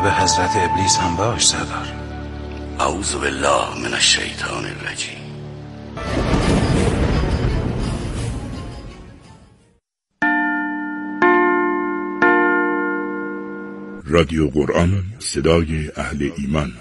به حضرت ابلیس هم باش سردار. اعوذ بالله من الشیطان الرجیم. رادیو قرآن، صدای اهل ایمان.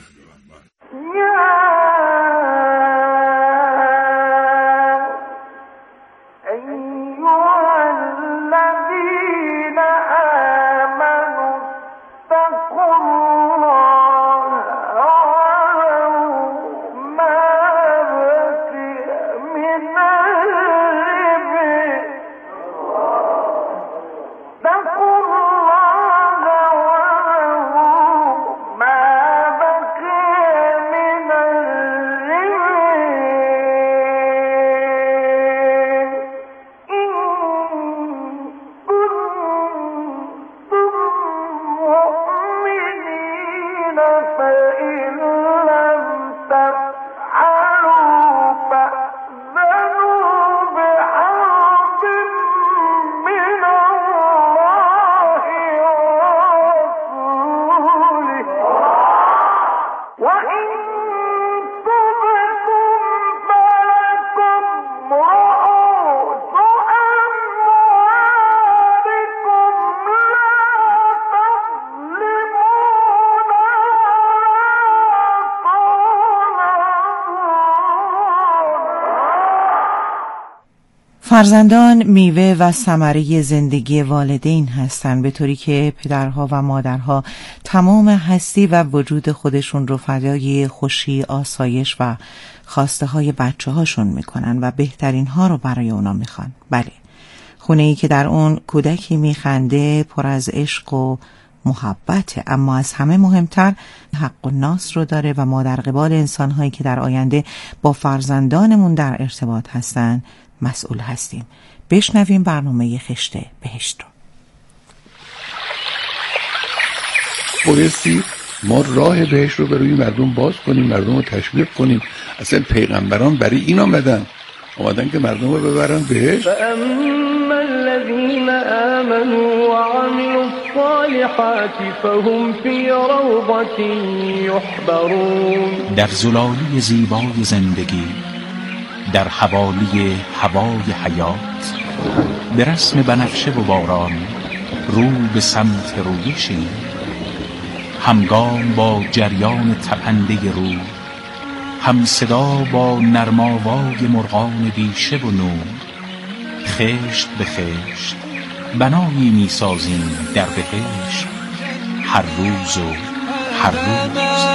فرزندان میوه و ثمره زندگی والدین هستند، به طوری که پدرها و مادرها تمام هستی و وجود خودشون رو فدای خوشی، آسایش و خواسته های بچه هاشون میکنن و بهترین ها رو برای اونا میخوان. بله، خونه ای که در اون کودکی میخنده، پر از عشق و محبت، اما از همه مهمتر حق و ناس رو داره و ما در قبال انسانهایی که در آینده با فرزندانمون در ارتباط هستن مسئول هستیم. بشنویم برنامه خشت بهشت رو. بایستی ما راه بهشت رو برای مردم باز کنیم، مردم رو تشویق کنیم. اصلا پیغمبران برای این آمدن که مردم رو ببرن بهشت. فاما الذين آمنوا وعملوا الصالحات فهم في روضة يحبرون. در زلالی زیبای زندگی، در حوالی هوای حیات، به رسم بنفشه و باران رو به سمت رویشیم، همگام با جریان تپنده رو، هم صدا با نرماوای مرغان بیشه و نور، خشت به خشت بنایی می سازیم در بهشت، هر روز و هر روز.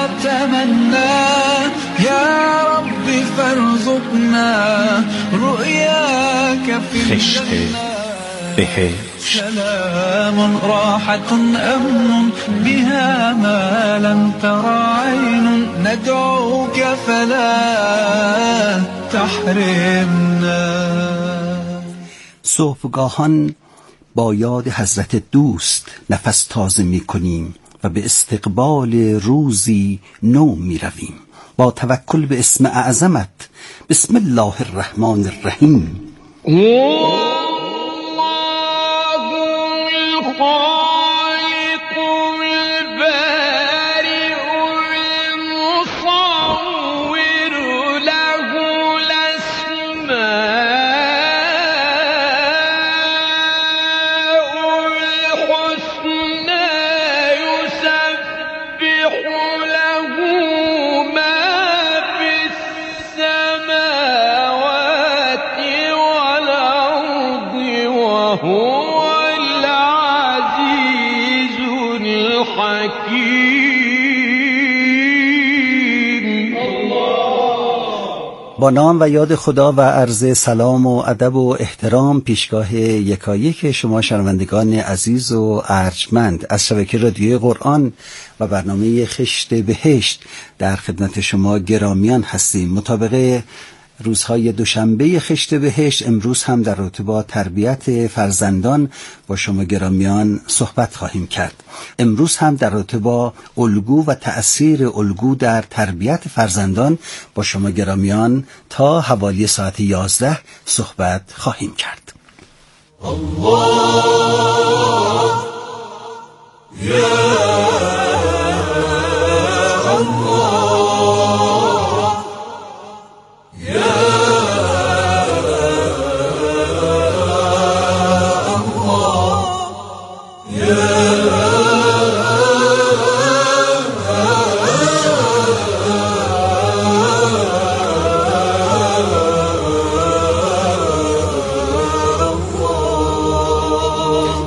یا رب فارزقنا رؤیاک خشت بهشت. سلام راحة امن بها ما لم تر عین ندعوك فلا تحرمنا. صبحگاهان با یاد حضرت دوست نفس تازه می کنیم و به استقبال روزی نو می رویم با توکل به اسم اعظمت. بسم الله الرحمن الرحیم. با نام و یاد خدا و عرض سلام و ادب و احترام پیشگاه یکایک شما شنوندگان عزیز و ارجمند از شبکه رادیوی قرآن و برنامه خشت بهشت در خدمت شما گرامیان هستیم. مطابق روزهای دوشنبه خشت بهشت، امروز هم در رابطه با تربیت فرزندان با شما گرامیان صحبت خواهیم کرد. امروز هم در رابطه با الگو و تأثیر الگو در تربیت فرزندان با شما گرامیان تا حوالی ساعت 11 صحبت خواهیم کرد. الله یا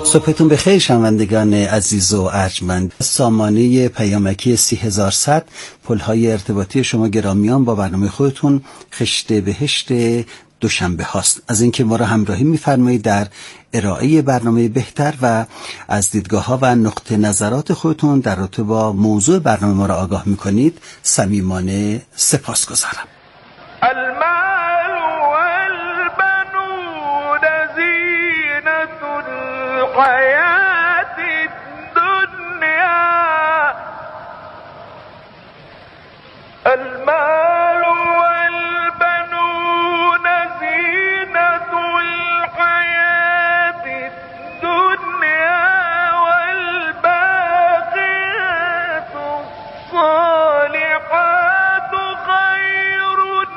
صبحتون بخیر شنوندگان عزیز و ارجمند. سامانه پیامکی 30100 پل‌های ارتباطی شما گرامیان با برنامه خودتون خشت بهشت دوشنبه هاست. از اینکه ما را همراهی می‌فرمایید در ارائه برنامه بهتر و از دیدگاه‌ها و نقطه نظرات خودتون در رابطه با موضوع برنامه ما را آگاه می‌کنید صمیمانه سپاسگزارم. المال والبنون زینة الحیاة الدنیا المال والبنون زینة الحیاة الدنیا والباقیات الصالحات خیر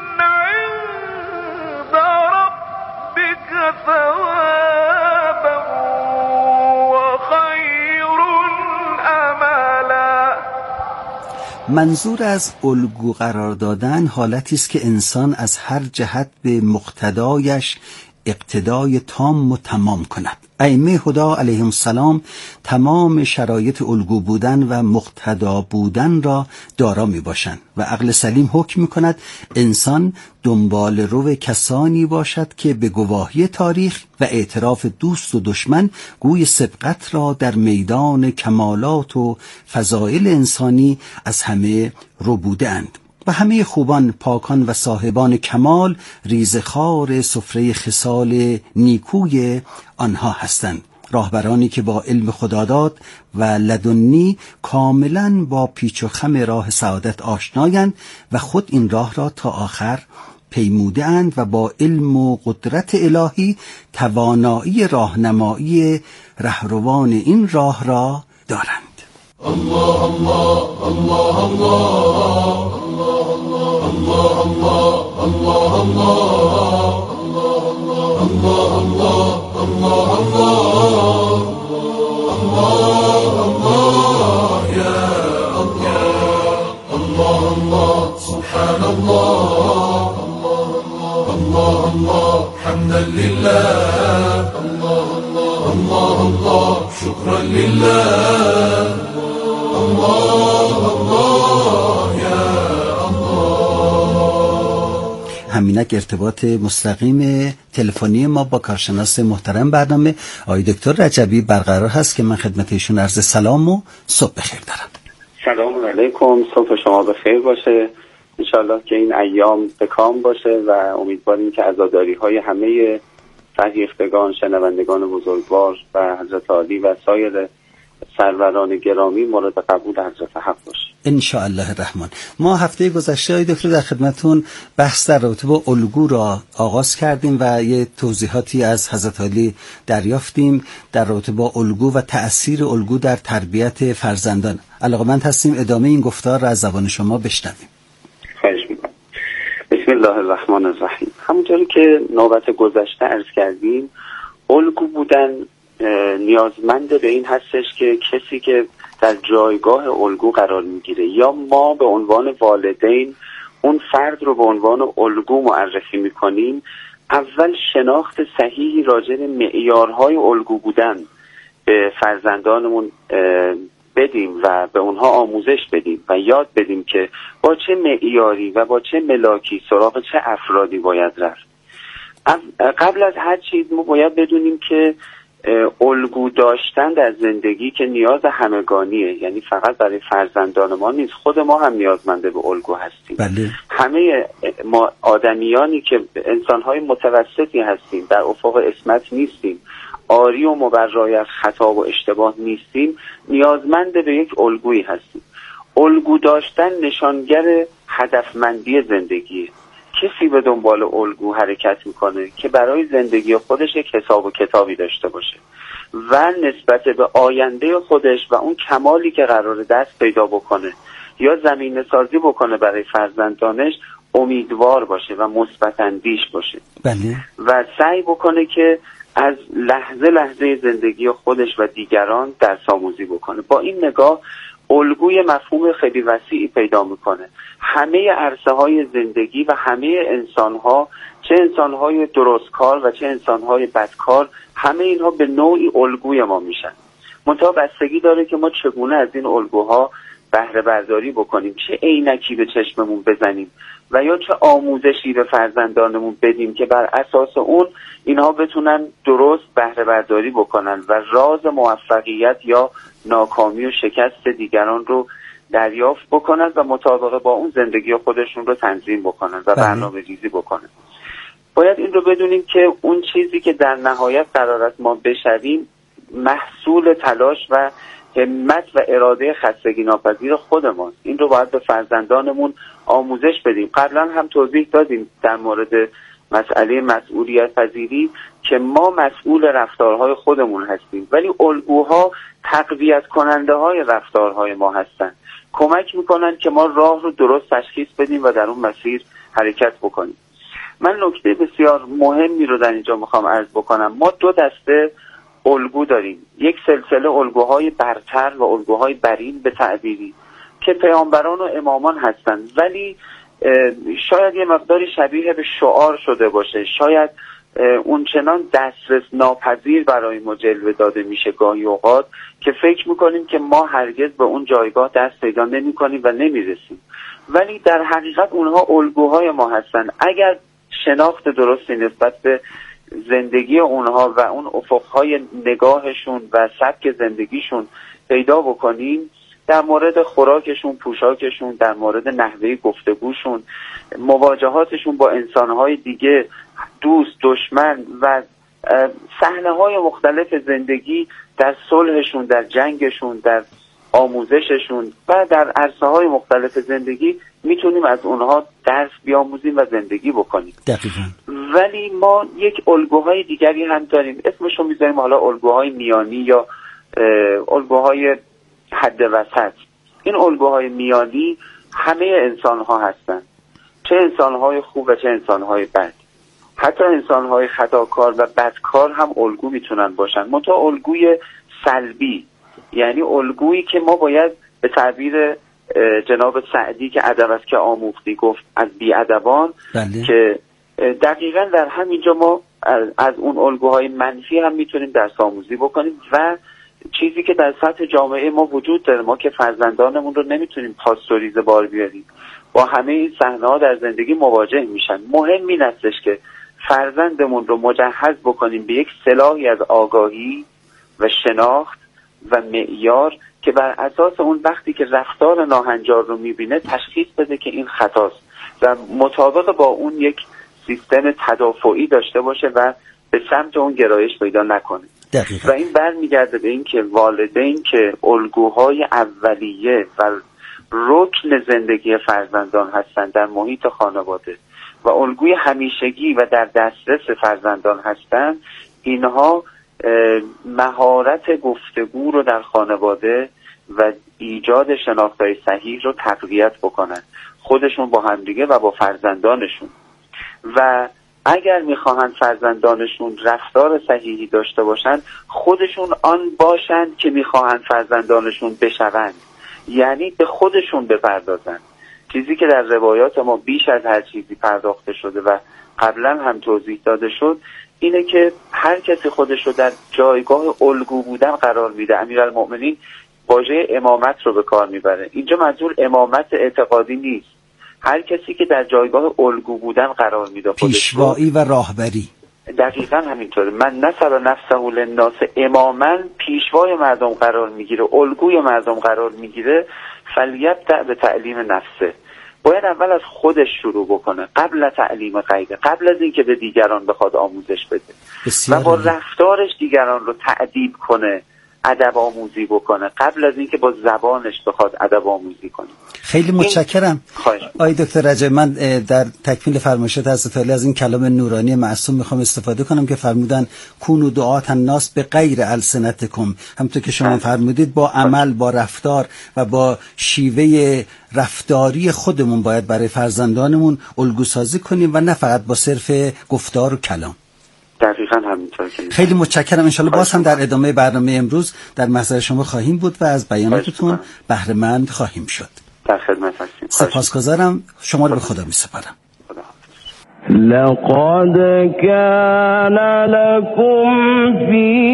عند ربك ثوابا وخیر املا. منظور از الگو قرار دادن حالتی است که انسان از هر جهت به مقتدایش اقتدای تام و تمام کند. ائمه هدی علیهم السلام تمام شرایط الگو بودن و مقتدا بودن را دارا می باشند و عقل سلیم حکم می کند انسان دنبال رو کسانی باشد که به گواهی تاریخ و اعتراف دوست و دشمن گوی سبقت را در میدان کمالات و فضائل انسانی از همه ربوده‌اند و همه خوبان، پاکان و صاحبان کمال ریزخوار سفره خصال نیکوی آنها هستند. راهبرانی که با علم خداداد و لدنی کاملا با پیچ و خم راه سعادت آشنایند و خود این راه را تا آخر پیموده اند و با علم و قدرت الهی توانایی راهنمایی رهروان این راه را دارند. الله الله الله الله الله الله الله الله الله يا الله سبحان الله الله حمدا لله الله شكرا لله همینک ارتباط مستقیم تلفنی ما با کارشناس محترم برنامه آقای دکتر رجبی برقرار هست که من خدمت ایشون عرض سلام و صبح بخیر دارم. سلام علیکم، صبح شما بخیر باشه. انشالله که این ایام به کام باشه و امیدواریم که عزاداری‌های همه فرهیختگان، شنوندگان بزرگوار و حضرت عالی و سایر سروران گرامی مورد قبول حضرت حق باشه ان شاء الله الرحمن. ما هفته گذشته آقای دکتر در خدمتون بحث در رابطه با الگو را آغاز کردیم و یه توضیحاتی از حضرت عالی دریافتیم در رابطه با الگو و تأثیر الگو در تربیت فرزندان. علاقه‌مند هستیم ادامه این گفتار را از زبان شما بشنویم. خواهش می‌کنم. بسم الله الرحمن الرحیم. همونطوری که نوبت گذشته عرض کردیم، الگو بودن نیازمند به این هستش که کسی که در جایگاه الگو قرار میگیره یا ما به عنوان والدین اون فرد رو به عنوان الگو معرفی میکنیم، اول شناخت صحیحی راجع به معیارهای الگو بودن به فرزندانمون بدیم و به اونها آموزش بدیم و یاد بدیم که با چه معیاری و با چه ملاکی سراغ چه افرادی باید رفت. قبل از هر چیز ما باید بدونیم که الگو داشتن در زندگی که نیاز همگانیه، یعنی فقط برای فرزندان ما نیست، خود ما هم نیازمنده به الگو هستیم. بله. همه ما آدمیانی که انسانهای متوسطی هستیم، در افق عصمت نیستیم، عاری و مبرای از خطا و اشتباه نیستیم، نیازمند به یک الگویی هستیم. الگو داشتن نشانگر هدفمندی زندگیه. کسی به دنبال الگو حرکت میکنه که برای زندگی خودش یک حساب و کتابی داشته باشه و نسبت به آینده خودش و اون کمالی که قراره دست پیدا بکنه یا زمینه سازی بکنه برای فرزندانش امیدوار باشه و مثبت اندیش باشه. بله. و سعی بکنه که از لحظه لحظه زندگی خودش و دیگران درس آموزی بکنه. با این نگاه الگوی مفهوم خیلی وسیعی پیدا میکنه. همه عرصه های زندگی و همه انسان ها، چه انسان های درستکار و چه انسان های بدکار، همه اینها به نوعی الگوی ما میشن. منتها بستگی داره که ما چگونه از این الگوها بهره برداری بکنیم، چه عینکی به چشممون بزنیم و یا چه آموزشی به فرزندانمون بدیم که بر اساس اون اینها بتونن درست بهره برداری بکنن و راز موفقیت یا ناکامی و شکست دیگران رو دریافت بکنن و مطابق با اون زندگی خودشون رو تنظیم بکنن و برنامه ریزی بکنن. باید این رو بدونیم که اون چیزی که در نهایت قرار است ما بشویم محصول تلاش و همت و اراده خستگی ناپذیر خود ماست. این رو باید به فرزندانمون آموزش بدیم. قبلا هم توضیح دادیم در مورد مسئله مسئولیت پذیری که ما مسئول رفتارهای خودمون هستیم، ولی الگوها تقویت کننده های رفتارهای ما هستند. کمک میکنن که ما راه رو درست تشخیص بدیم و در اون مسیر حرکت بکنیم. من نکته بسیار مهمی رو در اینجا میخوام عرض بکنم. ما دو دسته الگو داریم، یک سلسله الگوهای برتر و الگوهای برین به تعبیری که پیامبران و امامان هستند، ولی شاید یه مقداری شبیه به شعار شده باشه، شاید اون چنان دسترس ناپذیر برای ما جلوه داده میشه گاهی اوقات که فکر میکنیم که ما هرگز به اون جایگاه دست پیدا نمی کنیم و نمیرسیم، ولی در حقیقت اونها الگوهای ما هستن. اگر شناخت درستی نسبت به زندگی اونها و اون افقهای نگاهشون و سبک زندگیشون پیدا بکنیم، در مورد خوراکشون، پوشاکشون، در مورد نحوه گفتگوشون، مواجهاتشون با انسانهای دیگه، دوست، دشمن و صحنه‌های مختلف زندگی، در صلحشون، در جنگشون، در آموزششون و در عرصه‌های مختلف زندگی میتونیم از اونها درس بیاموزیم و زندگی بکنیم. دقیقاً. ولی ما یک الگوهای دیگری هم داریم، اسمشو میذاریم حالا الگوهای میانی یا الگوهای حد وسط. این الگوهای میانی همه انسان‌ها هستن، چه انسان‌های خوب و چه انسان‌های بد. حتی انسان‌های خطاکار و بدکار هم الگو میتونن باشن، منتها الگوی سلبی، یعنی الگویی که ما باید به تعبیر جناب سعدی که ادب است که آموختی گفت از بی‌ادبان، که دقیقاً در همینجا ما از اون الگوهای منفی هم میتونیم درس آموزی بکنیم و چیزی که در سطح جامعه ما وجود داره، ما که فرزندانمون رو نمیتونیم پاستوریزه بار بیاریم، با همه این صحنه‌ها در زندگی مواجه میشن. مهم این هستش که فرزندمون رو مجهز بکنیم به یک سلاحی از آگاهی و شناخت و معیار که بر اساس اون وقتی که رفتار ناهنجار رو میبینه تشخیص بده که این خطاست و مطابق با اون یک سیستم تدافعی داشته باشه و به سمت اون گرایش پیدا نکنه. دقیقا. و این برمیگرده به این که والدین که الگوهای اولیه و رکن زندگی فرزندان هستند در محیط خانواده و الگوی همیشگی و در دسترس فرزندان هستند، اینها مهارت گفتگو رو در خانواده و ایجاد شناخت‌های صحیح رو تقویت بکنن، خودشون با همدیگه و با فرزندانشون. و اگر میخواهند فرزندانشون رفتار صحیحی داشته باشند، خودشون آن باشند که میخواهند فرزندانشون بشوند، یعنی به خودشون بپردازند. چیزی که در روایات ما بیش از هر چیزی پرداخته شده و قبلا هم توضیح داده شد اینه که هر کسی خودش رو در جایگاه الگو بودن قرار میده. امیرالمؤمنین واژه امامت رو به کار میبره. اینجا منظور امامت اعتقادی نیست، هر کسی که در جایگاه الگو بودن قرار میده، پیشوایی و راهبری. دقیقاً همینطوره. من نصر نفسه للناس اماما، پیشوای مردم قرار میگیره، الگوی مردم قرار میگیره. فلیبدأ به تعلیم نفسه، باید اول از خودش شروع بکنه قبل تعلیم غیره، قبل از اینکه به دیگران بخواد آموزش بده و با رفتارش دیگران رو تأدیب کنه، ادب آموزی بکنه قبل از اینکه با زبانش بخواد ادب آموزی کنه. خیلی متشکرم آقای دکتر رجب. من در تکمیل فرمایشات حضرت علی از این کلام نورانی معصوم میخوام استفاده کنم که فرمودن کونوا دعاة الناس به غیر السنتکم. همونطور که شما فرمودید با عمل، با رفتار و با شیوه رفتاری خودمون باید برای فرزندانمون الگو سازی کنیم و نه فقط با صرف گفتار و کلام. دقیقاً همینطور که خیلی متشکرم. انشالله باز هم در ادامه برنامه امروز در محضر شما خواهیم بود و از بیاناتتون بهره مند خواهیم شد. در خدمت هستیم. سپاسگزارم. شما رو به خدا می‌سپارم. لقد كان لكم في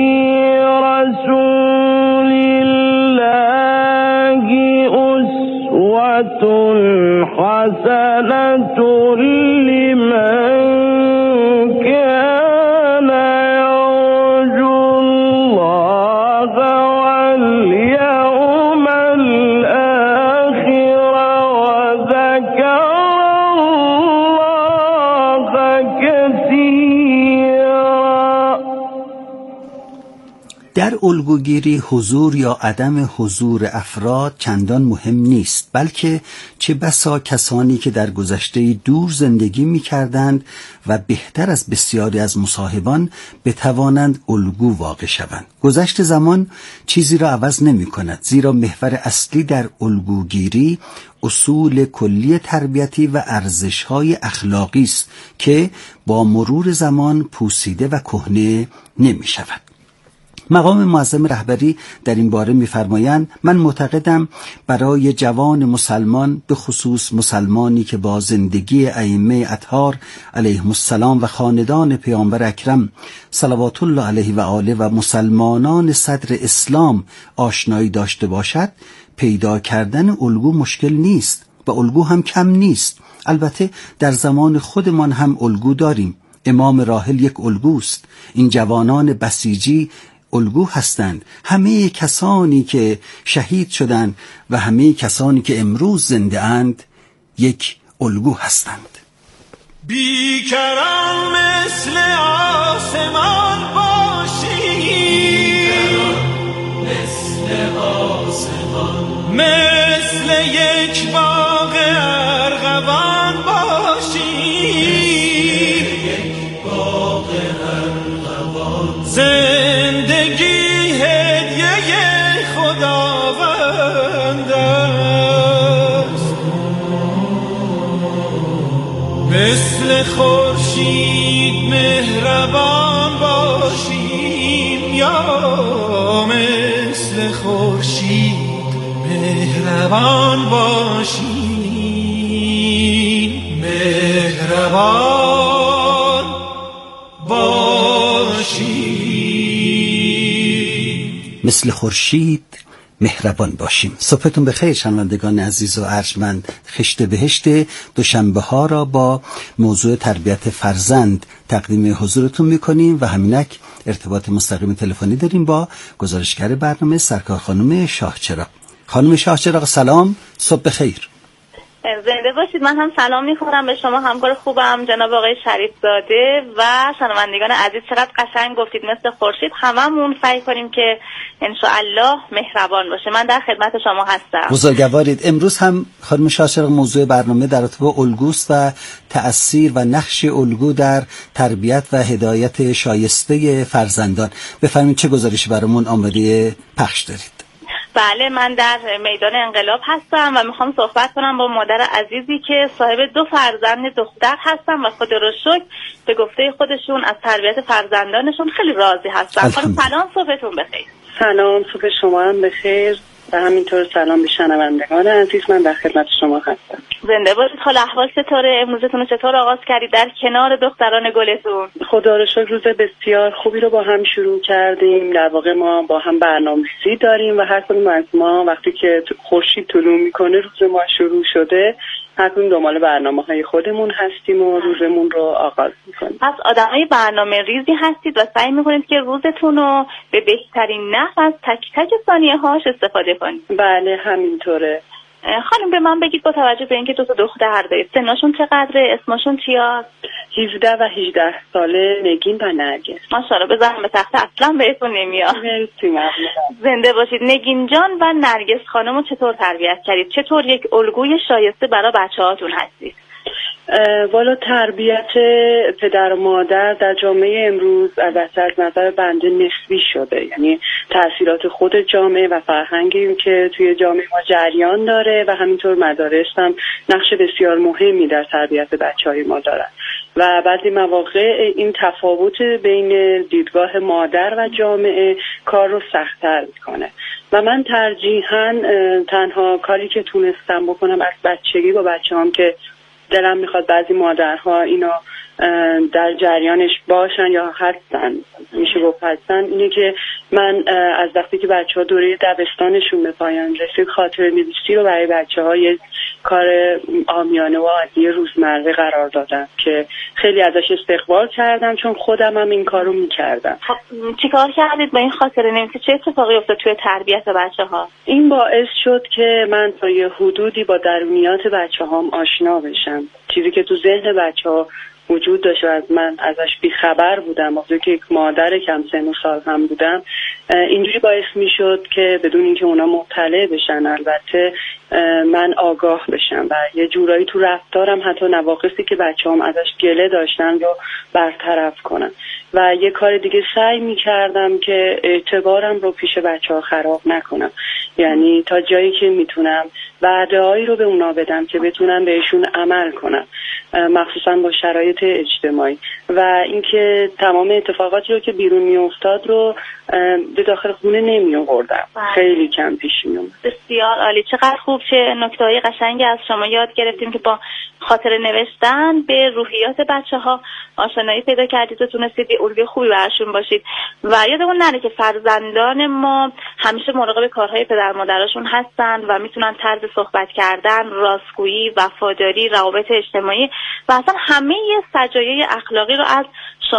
رسول الله أسوة حسنة لمن كان يرجو الله واليوم الآخر وذكر در الگوگیری حضور یا عدم حضور افراد چندان مهم نیست، بلکه چه بسا کسانی که در گذشته دور زندگی می کردند و بهتر از بسیاری از مصاحبان بتوانند الگو واقع شوند. گذشت زمان چیزی را عوض نمی کند، زیرا محور اصلی در الگوگیری اصول کلی تربیتی و ارزش‌های اخلاقی است که با مرور زمان پوسیده و کهنه نمی شود. مقام معظم رهبری در این باره می‌فرمایند: من معتقدم برای جوان مسلمان، به خصوص مسلمانی که با زندگی ائمه اطهار علیهم السلام و خاندان پیامبر اکرم صلوات الله علیه و آله و مسلمانان صدر اسلام آشنایی داشته باشد، پیدا کردن الگو مشکل نیست و الگو هم کم نیست. البته در زمان خودمان هم الگو داریم. امام راحل یک الگوست. این جوانان بسیجی الگو هستند. همه کسانی که شهید شدند و همه کسانی که امروز زنده اند یک الگو هستند. بیکران مثل آسمان باشی، مثل یک باغ ارغوان باشی، زندگی هدیه خداوند است. مثل خورشید مهربان باشیم، یا مثل خورشید مهربان باشیم، مهربان باشیم. مثل خورشید مهربان باشیم. صبحتون بخیر شنوندگان عزیز و ارجمند. خشت بهشت دوشنبه ها را با موضوع تربیت فرزند تقدیم حضورتون میکنیم و همینک ارتباط مستقیم تلفنی داریم با گزارشگر برنامه سرکار خانم شاهچراغ. خانم شاهچراغ سلام، صبح بخیر. زنده باشید. من هم سلام می‌کنم به شما همکار خوبم جناب آقای شریف زاده و شنوندگان عزیز. چقدر قشنگ گفتید مثل خورشید. هممون سعی کنیم که ان شاء الله مهربان باشه. من در خدمت شما هستم. بزرگوارید. امروز هم خانم شاهچراغ موضوع برنامه در رابطه با الگوست و تأثیر و نقش الگو در تربیت و هدایت شایسته فرزندان. بفرمایید چه گزارشی برامون آماده پخش دارید؟ بله، من در میدان انقلاب هستم و میخوام صحبت کنم با مادر عزیزی که صاحب 2 فرزند دختر هستم و خدا رو شکر به گفته خودشون از تربیت فرزندانشون خیلی راضی هستم. سلام، صبحتون بخیر. سلام، صبح شما هم بخیر و همینطور سلام به شنوندگان عزیز. من در خدمت شما هستم. زنده باشید. حال احوال چطوره؟ امروزتون رو چطور آغاز کردید در کنار دختران گلتون؟ خدا رو شکر روز بسیار خوبی رو با هم شروع کردیم. در واقع ما با هم برنامه‌ریزی داریم و هر کدوم از ما وقتی که خورشید طلوع میکنه روز ما شروع شده، هر کدوم دنبال برنامه‌های خودمون هستیم و روزمون رو آغاز میکنیم. پس آدمای برنامه ریزی هستید و سعی میکنید که روزتون رو به بهترین نحو از تک تک ثانیه‌هاش استفاده کنید. بله همینطوره. خانم به من بگید با توجه به اینکه 2 تا دختر دارید، سنشون چقدره؟ اسمشون چیاست؟ 17 و 18 ساله نگین و نرگس. ماشاءالله بزنم به تخت اصلا بهتون نمیاد. مرسی ممنونم. زنده باشید. نگین جان و نرگس خانمو چطور تربیت کردید؟ چطور یک الگوی شایسته برای بچه‌هاتون هستید؟ والا تربیت پدر و مادر در جامعه امروز از نظر بنده نسبی شده، یعنی تأثیرات خود جامعه و فرهنگی که توی جامعه ما جریان داره و همینطور مدارس هم نقش بسیار مهمی در تربیت بچه‌های ما دارن و بعضی مواقع این تفاوت بین دیدگاه مادر و جامعه کار رو سخت‌تر میکنه و من ترجیحاً تنها کاری که تونستم بکنم از بچگی با بچه‌هام که دلم میخواد بعضی مادرها اینا در جریانش باشن یا هستن، میشه گفت هستن، اینه که من از وقتی که بچه‌ها دوره دبستانشون به پایان رسید خاطره نویسی رو برای بچه‌ها یه کار عامیانه و عادی روزمره قرار دادم که خیلی ازش استقبال کردم چون خودم هم این کارو میکردم. چیکار کردید با این خاطره نویسی؟ چه اتفاقی افتاد توی تربیت بچه‌ها؟ این باعث شد که من تا یه حدودی با درونیات بچه‌هام آشنا بشم، چیزی که تو ذهن بچه‌ها وجود داشت و از من ازش بیخبر بودم، وقتی که یک مادر کم سن و سال هم بودم. اینجوری باعث می شد که بدون اینکه اونا مطلع بشن البته من آگاه بشم و یه جورایی تو رفتارم حتی نواقصی که بچه‌هام ازش گله داشتن یا برطرف کنم و یه کار دیگه سعی می کردم که اعتبارم رو پیش بچه‌ها خراب نکنم، یعنی تا جایی که میتونم وعده‌هایی رو به اونا بدم که بتونم بهشون عمل کنم، مخصوصا با شرایط اجتماعی و اینکه تمام اتفاقاتی رو که بیرون میافتاد رو به داخل خونه نمی آوردم. خیلی کم پیش می اومد. بسیار عالی، چقدر خوب، چه نکته‌های قشنگی از شما یاد گرفتیم که با خاطره نوشتن به روحیات بچه‌ها آشنایی پیدا کردید و تونستید یه الگوی خوبی براشون باشید و یادمون نره که فرزندان ما همیشه مراقب کارهای پدر مادرشون هستن و میتونن طرز صحبت کردن، راستگویی، وفاداری، روابط اجتماعی و اصلا همه سجایای اخلاقی رو از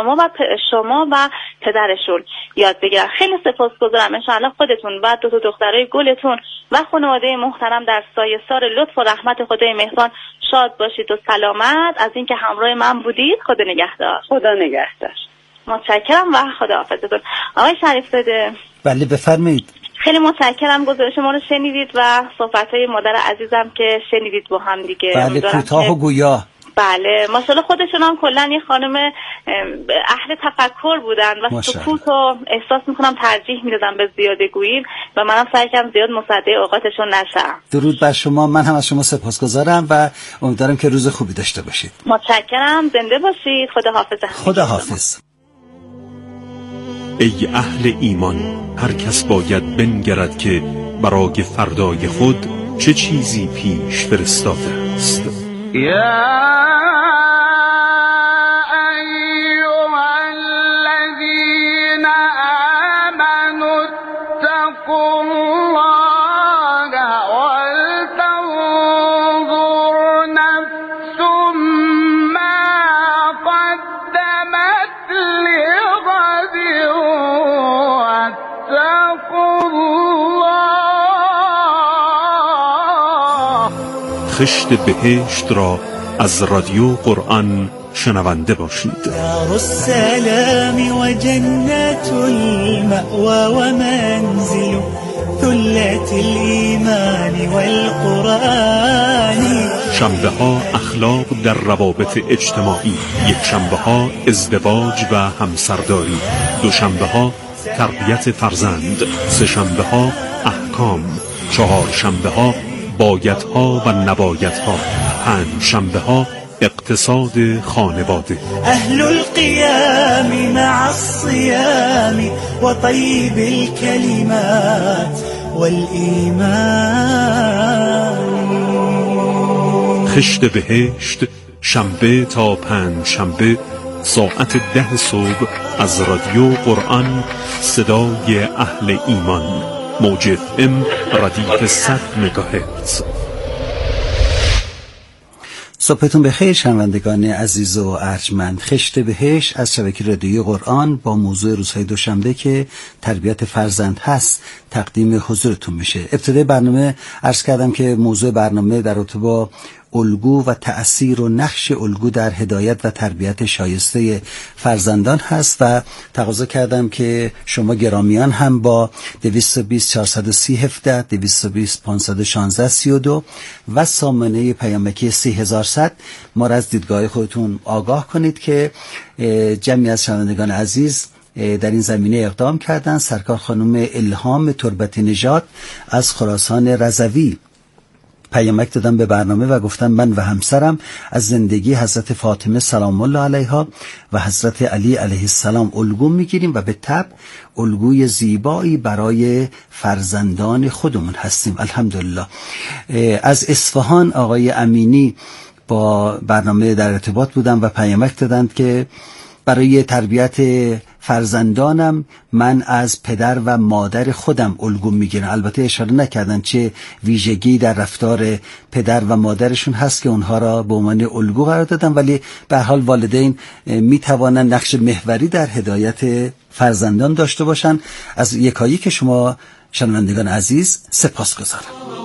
شما و پدرشون یاد بگیرن. خیلی سپاسگزارم. ان شاءالله خودتون و دو تا دخترای گلتون و خانواده محترم در سایه سار لطف و رحمت خدای مهربان شاد باشید و سلامت. از اینکه همراه من بودید خدا نگهدار. خدا نگهدار. متشکرم و خداحافظتون. آقای شریف‌زاده. بله بفرمایید. خیلی متشکرم، گزارش ما رو شنیدید و صحبت‌های مادر عزیزم که شنیدید با هم دیگه. بله کوتاه و گویا. بله ماشاءالله خودشون هم کلا یه خانم اهل تفکر بودن و سکوت رو احساس میکنم ترجیح میدادم به زیاده گویی و منم سعی کردم زیاد مصدق اوقاتشون نشم. درود بر شما، من هم از شما سپاسگزارم و امیدوارم که روز خوبی داشته باشید. متشکرم، زنده باشید. خدا حافظ. خدا حافظ. ای اهل ایمان، هر کس باید بنگرد که برای فردای خود چه چیزی پیش فرستاده است. یا خشت بهشت را از رادیو قرآن شنونده باشید. دار السلام و جنت المأوى و منزل ثلة الإيمان والقرآن. شنبه ها اخلاق در روابط اجتماعی، یک شنبه ها ازدواج و همسرداری، دو شنبه ها تربیت فرزند، سه شنبه ها احکام، چهار شنبه ها بایدها و نبایدها، پنج شنبه ها اقتصاد خانواده. اهل القیام مع الصیام و طیب الکلمات والایمان. خشت بهشت شنبه تا پنج شنبه ساعت 10 صبح از رادیو قرآن صدای اهل ایمان، موج FM ردیف 100 مگاهرتز. صبحتون بخیر شنوندگان عزیز و ارجمند. خشت بهشت از شبکه رادیوی قرآن با موضوع روزهای دوشنبه که تربیت فرزند هست تقدیم حضورتون میشه. ابتدای برنامه عرض کردم که موضوع برنامه در رابطه با الگو و تأثیر و نقش الگو در هدایت و تربیت شایسته فرزندان هست و تقاضا کردم که شما گرامیان هم با 220 430 17 220 516 32 و سامانه پیامکی 3100 ما را از دیدگاه خودتون آگاه کنید که جمعی از شنوندگان عزیز در این زمینه اقدام کردن. سرکار خانم الهام تربتی نژاد از خراسان رضوی پیامک دادن به برنامه و گفتن من و همسرم از زندگی حضرت فاطمه سلام الله علیها و حضرت علی علیه السلام الگو میگیریم و به طبع الگوی زیبایی برای فرزندان خودمون هستیم. الحمدلله. از اصفهان آقای امینی با برنامه در ارتباط بودن و پیامک دادند که برای تربیت فرزندانم من از پدر و مادر خودم الگو میگیرم. البته اشاره نکردن چه ویژگی در رفتار پدر و مادرشون هست که اونها را به عنوان الگو قرار دادن، ولی به هر حال والدین میتوانند نقش محوری در هدایت فرزندان داشته باشند. از یکایی که شما شنوندگان عزیز سپاسگزارم.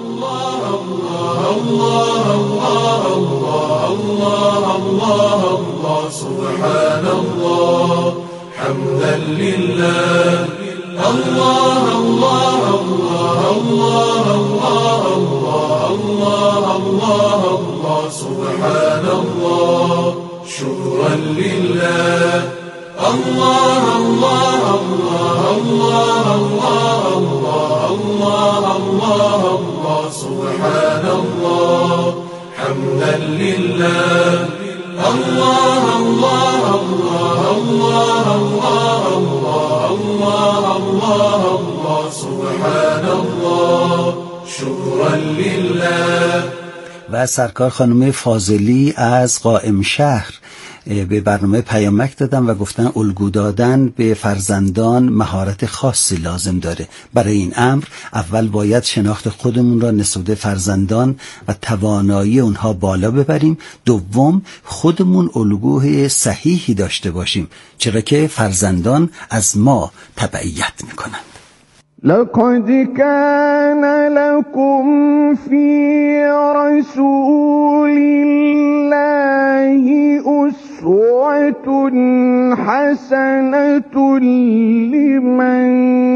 سبحان الله حمدا لله الله الله الله الله الله الله الله الله سبحان الله شكرا لله الله الله الله الله الله الله الله الله سبحان الله حمدا لله الله الله الله الله الله الله الله الله سبحان الله شكرا لله. و سرکار خانم فاضلی از قائم شهر به برنامه پیامک دادن و گفتن الگو دادن به فرزندان مهارت خاصی لازم داره. برای این امر اول باید شناخت خودمون را نسبت فرزندان و توانایی اونها بالا ببریم. دوم خودمون الگوی صحیحی داشته باشیم، چرا که فرزندان از ما تبعیت میکنند. لقد كان لكم في رسول الله أسوة حسنة لمن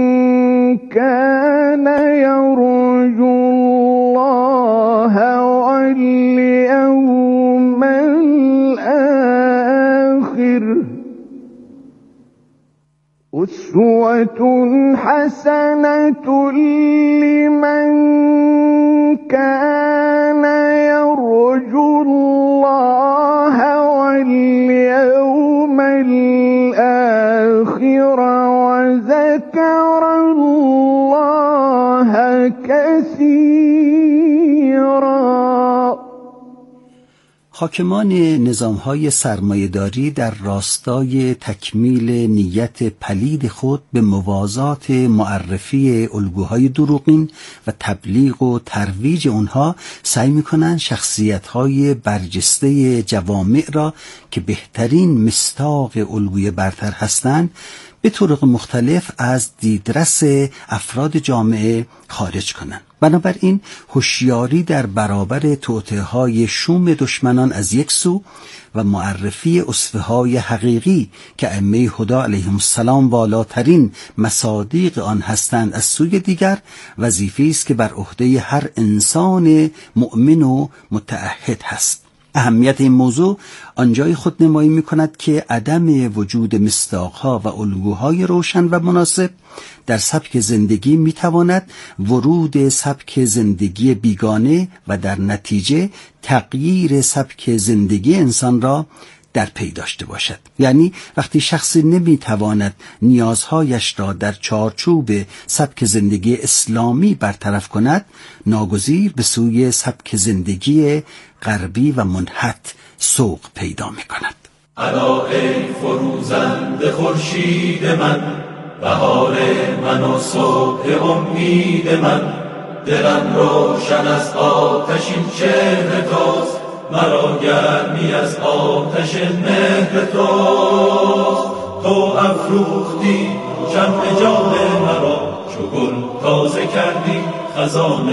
كان يرجو الله واليوم الآخر أسوة حسنة لمن كان يرجو الله واليوم الآخر وذكر الله كثيرا. حاکمان نظام‌های سرمایه‌داری در راستای تکمیل نیت پلید خود به موازات معرفی الگوهای دروغین و تبلیغ و ترویج اونها سعی می‌کنند شخصیت‌های برجسته جوامع را که بهترین مصداق الگوی برتر هستند به طرق مختلف از دیدرس افراد جامعه خارج کنند. بنابراین هوشیاری در برابر توطئه‌های شوم دشمنان از یک سو و معرفی اسوه‌های حقیقی که ائمه هدی علیهم السلام والاترین مصادیق آن هستند از سوی دیگر وظیفه‌ای است که بر عهده هر انسان مؤمن و متعهد هست. اهمیت این موضوع آنجای خود نمایی می‌کند که عدم وجود مصداق‌ها و الگوهای روشن و مناسب در سبک زندگی می‌تواند ورود سبک زندگی بیگانه و در نتیجه تغییر سبک زندگی انسان را در پی داشته باشد. یعنی وقتی شخصی نمی‌تواند نیازهایش را در چارچوب سبک زندگی اسلامی برطرف کند، ناگزیر به سوی سبک زندگی غربی و منحط سوق پیدا می‌کند. الا ای فروزنده خورشید من، بهار من و صبح امید من، دلم روشن از آتشین چهره توست، مرا گرمی از آتش مهر توست. تو افروختی شمع جان مرا، چو گل تازه کردی خزان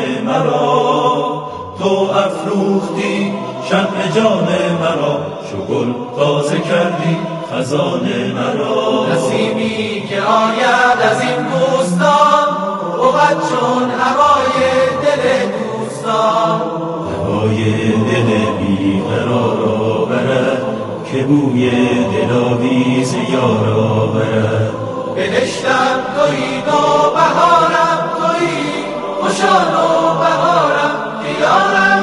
مرا. تو افروختی شمع جان مرا، چو گل تازه کردی خزان مرا. نسیمی که آید از این بوستان، بود چون هوای دل دوستان. هوای دل بیقرار آورد، که بوی دلاویز یار آورد. بهشتم تویی و بهارم تویی، خوشان و بهارم که یارم